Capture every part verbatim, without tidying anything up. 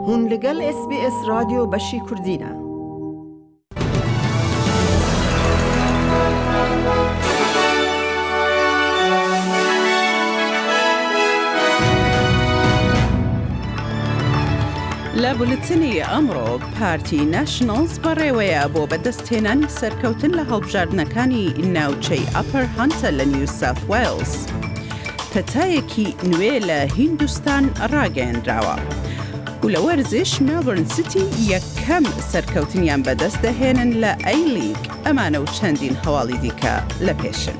هون لگل اس بی اس رادیو بشی کردینه. لا بولتنی امرو پارتی ناشنالز برای بو بدستهنانی سرکوتن لهالبژاردنەکانی ناوچەی ئەپەر هانتە لە نیو ساوت وێلز. پەتایەکی نوێ لە هیندستان ڕاگەیەندراوە. و لە وەرزش مێلبۆرن سیتی یەکەم سەرکەوتنیان بەدەست دەهێنن لە ئەی لیگ. ئەمانە و چەندین هەواڵی دیکە لە پێشن.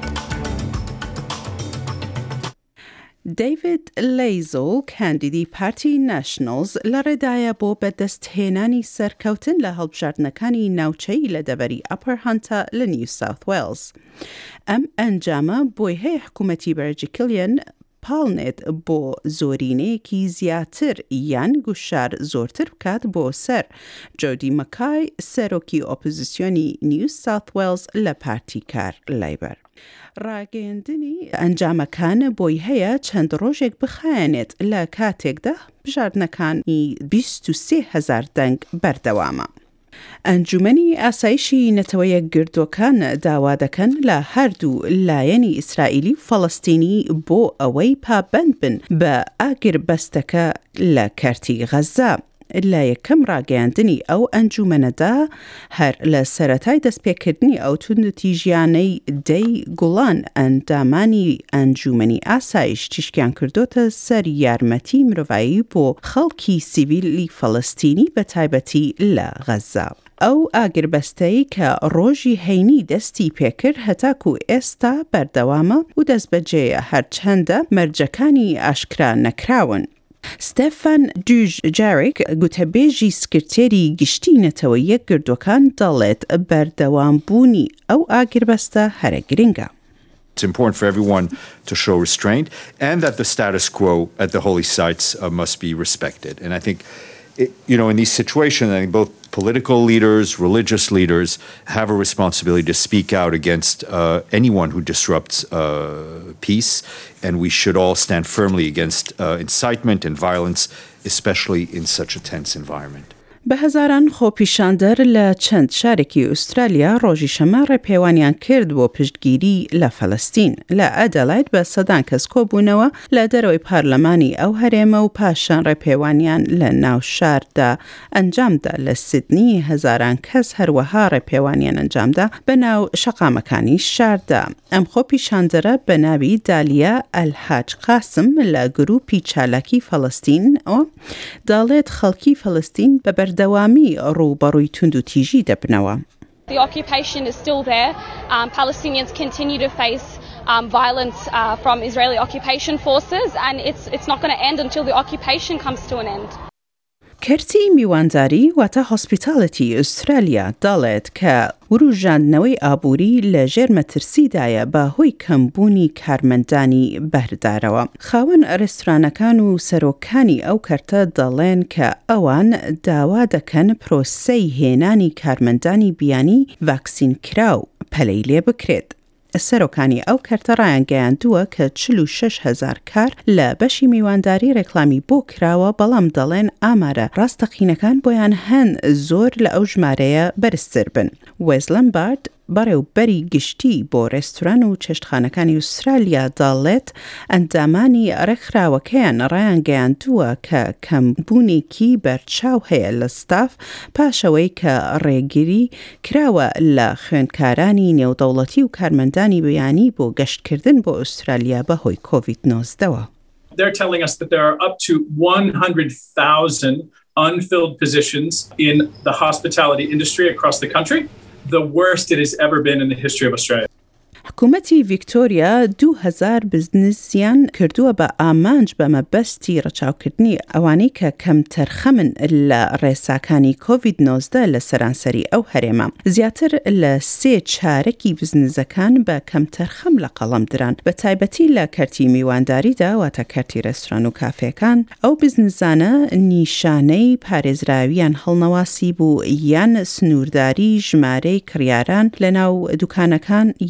دیوید لیزل کاندیدی پارتی ناشنالز لە ڕێدایە بۆ بەدەستهێنانی سەرکەوتن لە هەڵبژاردنەکانی ناوچەی لە دەبەری ئەپەر هانتە لە نیو ساوت وێلز. ئەم ئەنجامە بۆی هەیە حکوومەتی بەرجی کلیەن پاڵنێت بۆ زۆرینەیەکی زیاتر یان گوشار زۆرتر بکات بۆ سەر جۆدی مەکای سەرۆکی ئۆپۆزیسیۆنی نیو ساوت وێلز لە پارتی کار لایبەر. ڕاگەیاندنی ئەنجامەکان بۆی هەیە چەند ڕۆژێک بخایەنێت لە کاتێکدا بژاردنەکانی بیست و سێ هەزار دەنگ بەردەوامە. ئەنجومەنی ئاسایشی نەتەوەیە گردوەکان داوا دەکەن لە هەردوو لایەنی ئیسرائیلی و فەڵەستینی بۆ ئەوەی پابەند بن بە ئاگربەستەکە لە کەرتی غەزە. لە یەکەم ڕاگەیاندنی ئەو ئەنجومەنەدا هەر لە سەرەتای دەستپێکردنی ئەو توندوتیژیانەی دەی گوڵان ئەندامانی ئەنجومەنی ئاسایش تیشکیان کردوتە سەر یارمەتی مرۆڤایی بۆ خەڵکی سیڤیلی فەڵەستینی بە تایبەتی لە غەزە. ئەو ئاگربەستەی کە ڕۆژی هەینی دەستی پێکرد هەتاکو ئێستا بەردەوامە و دەستبەجێیە هەرچەندە مەرجەکانی ئاشکرا نەکراون. ستێفان دوژجاریک گوتەبێژی سکرتێری گشتی نەتەوەیەک گردوەکان دەڵێت بەردەوامبوونی ئەو ئاگربەستە هەرە گرنگە. It's important for everyone to show restraint and that the status quo at the holy sites uh, must be respected. And I think, it, you know, in these situations, I think both political leaders, religious leaders have a responsibility to speak out against uh, anyone who disrupts uh, peace, and we should all stand firmly against uh, incitement and violence, especially in such a tense environment. بە هەزاران خۆپیشاندەر لە چەند شارێکی ئوسترالیا ڕۆژی شەمە ڕێپێوانیان کرد بۆ پشتگیری لە فەلەستین. لە ئەدەلاید بە سەدان کەس کۆبوونەوە لە دەرەوەی پارلەمانی ئەو هەرێمە و پاشان ڕێپێوانیان لە ناو شاردا ئەنجامدا. لە سیدنی هەزاران کەس هەروەها ڕێپێوانیان ئەنجامدا بە ناو شەقامەکانی شاردا. ئەم خۆپیشاندەرە بە ناوی دالیا ئەلحاج قاسم لە گروپی چالاکی فەلەستین ئەو داڵێت خەڵکی فەلەستین بە بەردەوامی ڕووبەڕووی توندوتیژی دەبنەوە. The occupation is still there. Um, Palestinians continue to face um, violence uh, from Israeli occupation forces, and it's it's not going to end until the occupation comes to an end. کەرتی میوانداری واتە هۆسپیتاڵەتی ئوسترالیا دەڵێت کە وروژاندنەوەی ئابووری لە ژێر مەترسیدایە بە هۆی کەمبوونی کارمەندانی بەردارەوە. خاوەن ڕێستورانەکان و سەرۆکانی ئەو کەرتە دەڵێن کە ئەوان داوا دەکەن پرۆسەی هێنانی کارمەندانی بیانی ڤاکسین کراو پەلەی لێ بکرێت. سەرۆکانی ئەو کەرتە ڕایانگەیاندووە کە چل و شەش هەزار کار لە بەشی میوانداری ڕێکلامی بۆ کراوە، بەڵام دەڵێن ئامارە ڕاستەقینەکان بۆیان هەن زۆر لە ئەو ژمارەیە بەرزتر بن. وێزلەمبارد بەڕێوبەری گشتی بۆ ڕێستوران و چێشتخانەکانی ئوسترالیا دەڵێت ئەندامانی ڕێکخراوەکەیان ڕایانگەیاندووە کە کەمبوونێکی بەرچاو هەیە لە ستاف پاشەوەی کە ڕێگیری کراوە لە خوێندکارانی نێودەوڵەتی و کارمەندانی بیانی بۆ گەشتکردن بۆ ئوسترالیا بەهۆی کۆڤید نۆزدەوە. They're telling us that there are up to one hundred thousand unfilled positions in the hospitality industry across the country. The worst it has ever been in the history of Australia. حکوومەتی ڤیکتۆریا دوو هەزار بزنسیان کردووە بە ئامانج بە مەبەستی ڕەچاوکردنی ئەوانەی کە کەم تەرخەمن لە ڕێساکانی کۆڤید نۆزدە لە سەرانسەری ئەو هەرێمە. زیاتر لە سێ چارەکی بزنسەکان بە کەم تەرخەم لە قەڵەم دران، بە تایبەتی لە کەرتی میوانداریدا واتە کەرتی ڕێستوران و کافێکان. ئەو بزنسانە نیشانەی پارێزراویان هەڵنەواسی بوو یان سنوورداری ژمارەی کڕیاران لە ناو دوکانەکان یانی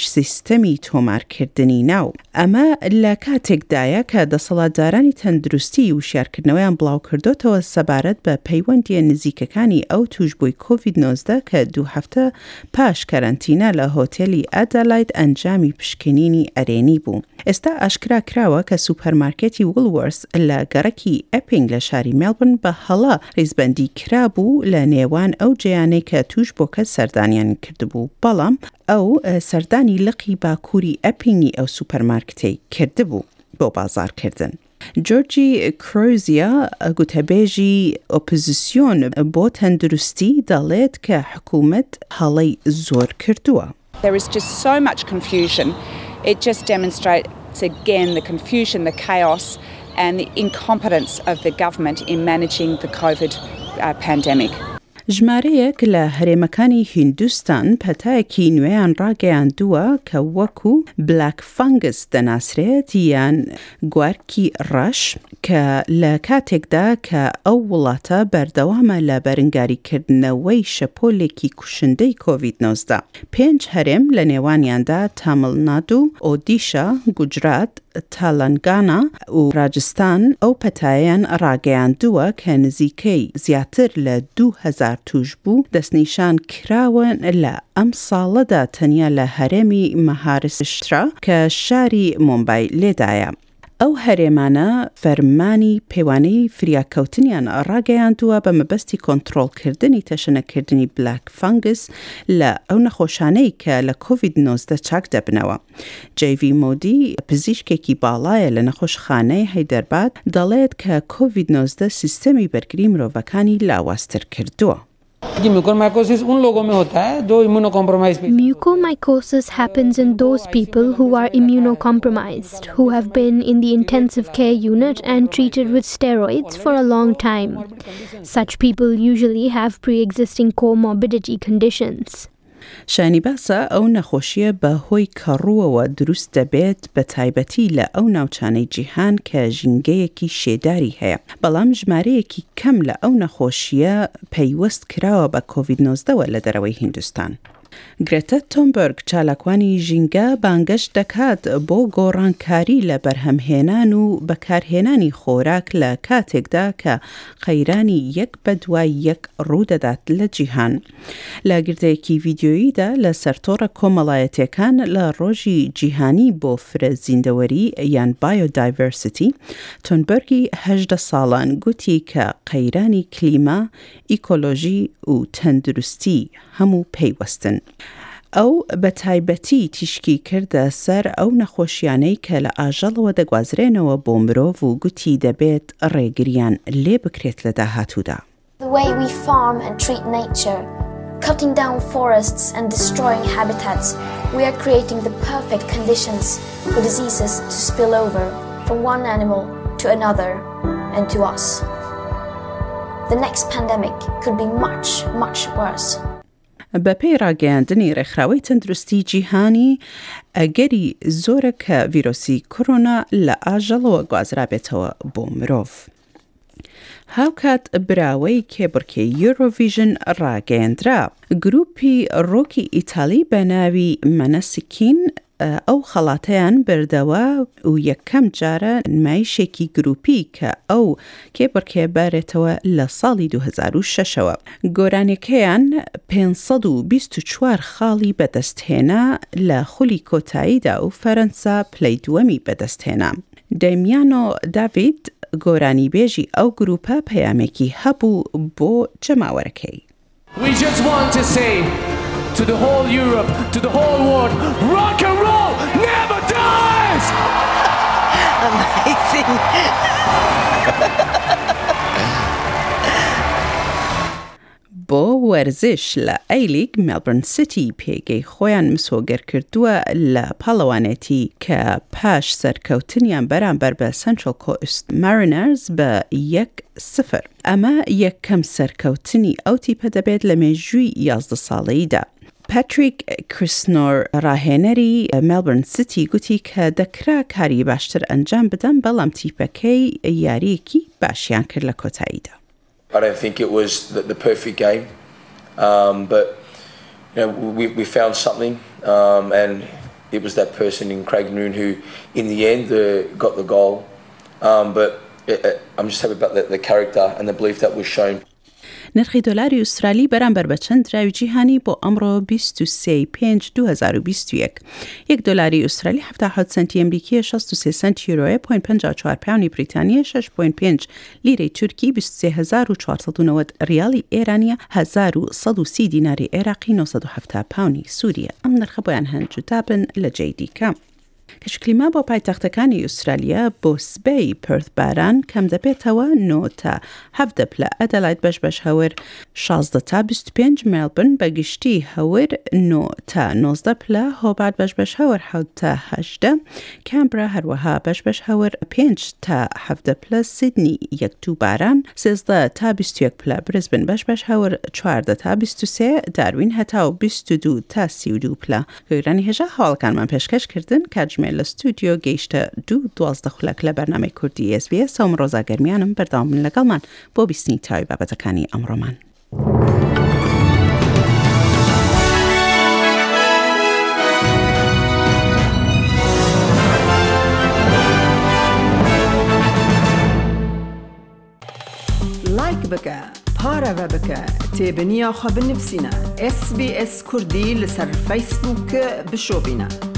سیستەمی تۆمارکردنی ناو. ئەمە لە کاتێکدایە کە دەسەڵاتدارانی تەندروستی وشیارکردنەوەیان بڵاو کردوتەوە سەبارەت بە پەیوەندیە نزیکەکانی ئەو توشبووی کۆڤید نۆزدە کە دوو هەفتە پاش کەرەنتینە لە هۆتێلی ئەدەلاید ئەنجامی پشکنینی ئەرێنی بوو. ئێستا ئاشکرا کراوە کە سوپەرمارکێتی وڵوەرس لە گەڕەکی ئەپینگ لە شاری مێلبن بە هەڵا ڕیزبەندی کرابوو لە نێوان ئەو جیانەی کە توش بۆ کەس سەردانیان کردبوو، بەڵام ئەو سەردانی لقی باکووری ئەپینگی ئەو سوپەرمارکتەی کردبوو بۆ بازارکردن. جۆرجی کرۆزیا گوتەبێژی ئۆپۆزیسیۆن بۆ تەندروستی دەڵێت کە حکوومەت هەڵەی زۆر کردووە. There is just so much confusion. It just demonstrates again the confusion, the chaos and the incompetence of the government in managing the COVID uh, pandemic. ژمارەیەک لە هەرێمەکانی هیندوستان پەتایەکی نوێیان ڕاگەیاندووە کە وەکو بلاک فانگس دەناسرێت یان گوارکی ڕەش کە لە کاتێکدا کە ئەو وڵاتە بەردەوامە لە بەرەنگاریکردنەوەی شەپۆلێکی کوشندەی کۆڤید نۆزدە. پێنج هەرێم لە نێوانیاندا تامڵنادو، ئۆدیشا، گوجرات، تالەنگانا و راجستان ئەو پەتایەن ڕاگەیاندووە کە نزیکەی زیاتر لە دوو هەزار توش بوو دەستنیشان کراون لە ئەم ساڵەدا تەنیا لە هەرێمی مەهاراشترا کە شاری مومبای لێدایە. ئەو هەرێمانە فەرمانی پەیوانەی فریاکەوتنیان ڕاگەیاندووە بە مەبەستی کۆنتڕۆڵکردنی تەشەنەکردنی بلاک فانگس لە ئەو نەخۆشانەی کە لە کۆڤید نۆزدە چاک دەبنەوە. جەیڤی مۆدی پزیشکێکی باڵایە لە نەخۆشخانەی هەیدەرباد دەڵێت کە کۆڤید نۆزدە سیستەمی بەرگری مرۆڤەکانی لاواازتر کردووە. Mucormycosis happens in those people who are immunocompromised, who have been in the intensive care unit and treated with steroids for a long time. Such people usually have pre-existing comorbidity conditions. شانی باسە ئەو نەخۆشیە بە هۆی کەڕووەوە دروست دەبێت بە تایبەتی لە ئەو ناوچانەی جیهان کە ژینگەیەکی شێداری هەیە، بەڵام ژمارەیەکی کەم لە ئەو نەخۆشیە پەیوەست کراوە بە کۆڤید نۆزدەوە لە دەرەوەی هیندستان. گرێتە تۆمبەرگ چالاکوانی ژینگە بانگەشت دەکات بۆ گۆڕانکاری لە بەرهەمهێنان و بەکارهێنانی خۆراک لە کاتێکدا کە قەیرانی یەک بە دوای یەک ڕوودەدات لە جیهان. لە گردەیەکی ڤیدیۆییدا لە سەرتۆڕە کۆمەڵایەتیەکان لە ڕۆژی جیهانی بۆ فرە زیندەوەری یان بایۆدایڤەرسیتی، تۆنبەرگی هەژدە ساڵان گوتی کە قەیرانی کلیما، ئیکۆلۆژی و تەندروستی هەموو پەیوەستن. ئەو بە تایبەتی تیشکی کردە سەر ئەو نەخۆشیانەی کە لە ئاژەڵەوە دەگوازرێنەوە بۆ مرۆڤ و گوتی دەبێت ڕێگریان لێ بکرێت لە داهاتوودا. The way we farm and treat nature, cutting down forests and destroying habitats, we are creating the perfect conditions for diseases to spill over from one animal to another and to us. The next pandemic could be much, much worse. بە پێی ڕاگەیاندنی ڕێکخراوەی تەندروستی جیهانی ئەگەری زۆرە کە ڤیرۆسی کۆرۆنا لە ئاژەڵەوە گوازرابێتەوە بۆ مرۆڤ. هاوکات براوەی کێبڕکەی یۆرۆڤیژن ڕاگەیاندرا. گروپی ڕۆکی ئیتالی بە ناوی مەنەسکین ئەو خەڵاتەیان بردەوە و یەکەم جارە نمایشێکی گروپی کە ئەو کێبڕکێ بارێتەوە لە ساڵی دوو هەزار و شەشەوە. گۆرانەکەیان پێنج و بیست و چوار خاڵی بەدەستهێنا لە خولی کۆتاییدا و فەرەنسا پلەی دووەمی بەدەستهێنا. دەمیانۆ داڤید گۆرانی بێژی ئەو گروپە پەیامێکی هەبوو بۆ جەماوەرەکەی. We just want to say to the whole Europe, to the whole world, rock and roll never dies! Amazing! بۆ وەرزش لە ئەیلیگ مێلبرن سیتی پێگەی خۆیان مسۆگەر کردووە لە پاڵەوانێتی کە پاش سەرکەوتنیان بەرامبەر بە سنترال کۆست مارینەرز بە یەک سفر. ئەمە یەکەم سەرکەوتنی ئەو تیپە دەبێت لە مێژووی یازدە ساڵەییدا. پاتریک کریسنۆر ڕاهێنەری مێلبرن سیتی گوتی کە دەکرا کاری باشتر ئەنجام بدەن بەڵام تیپەکەی یاریەکی باشیان کرد لە کۆتاییدا. I don't think it was the, the perfect game, um, but you know we we found something, um, and it was that person in Craig Noon who, in the end, uh, got the goal. Um, but it, it, I'm just happy about the, the character and the belief that was shown. نرخی دلاری استرالی بەرامبەر بە چەند راوی جیهانی بۆ ئەمڕۆ بیست و سێ پێنج دوو هەزار و بیست و یەک. یەک دۆلاری ئوسترالی هەفتاد و حەوت سنتی ئەمریکی شەست و سێ سنت یورۆیە پۆینت پەنجا و چوار پاونی بریتانیە شەش پۆینت پێنج لیرەی تورکی بیست و سێ هەزار و چوارسەد و نەوەت ریالی ئێرانیە هەزار و سەد و سی دیناری عێراقی نۆسەد و هەفتاد پاونی سووریە. ئەم نرخە بۆیان هەن جودا بن لە جێی دیکە. کەشکلیما بۆ پایتەختەکانی ئوسترالیا بۆ سبەی پرث باران کەم دەبێتەوە نۆ تا هەڤدە پلە ئەدەلاید بەش بەش هەور شازدە تا بیست و پێنج مێلبن بە گشتی هەور نۆ تا نۆزدە پلە هۆبارت بەش بەش هەور حەوت تا هەژدە کامبرا هەروەها بەش بەش هەور پێنج تا هەڤدە پلە سیدنی یەک تو باران سێزدە تا بیست و یەک پلە برزبن بەش بەش هەور چواردە تا بیست و سێ داروین هەتا و بیست و دوو تا سی و دوو پلە گوێرانی هێژە هەواڵەکانمان پێشکەشکردن کاتژمێر لە ستودیۆ گەیشتە دوو دوازدە خولەک لە بەرنامەی کوردی ئێس بی ئێس ئەوم ڕۆزا گەرمیانم بەردەوام بن لەگەڵمان بۆ بیستنی تاوی بابەتەکانی ئەمڕۆمان. لایک بکە، پارەوە بکە، تێبنییا خە بنفسینە. اس بی اس کوردی لەسەر فیسبووک بشۆبینە.